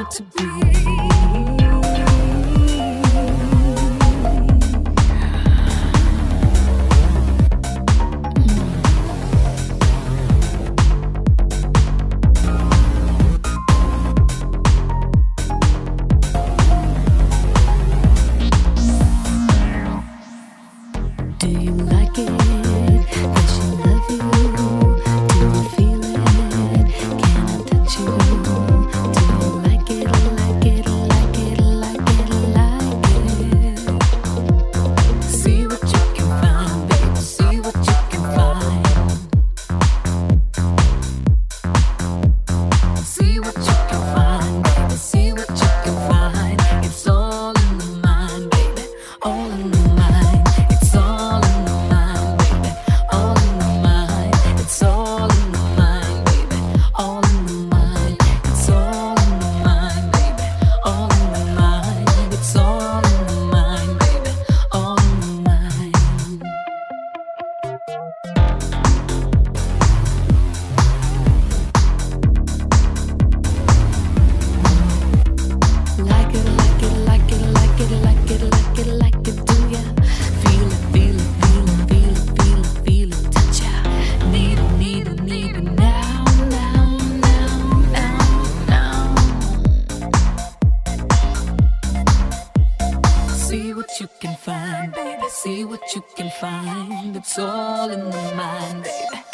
want to be. Do you like it? Does she love you? Do you feel it? Can I touch you? Do you like it? Like it? Like it? Like it? Like it? See what you can find, baby. See what you can find. See what you can find, baby. See what you can find. It's all in the mind, baby. All in the mind. It's all in the mind, baby. All in the mind. It's all in the mind, baby. All in the mind. It's all in the mind, baby. All in the mind. It's all in the mind, baby. All in the mind. Like it, like it, like it, like it, like it, like it, like it, do ya? Feel it, feel it, feel it, feel it, feel it, feel it, touch ya. Need it, need it, need it now, now, now, now, now. See what you can find, baby. See what you can find. It's all in the mind, baby.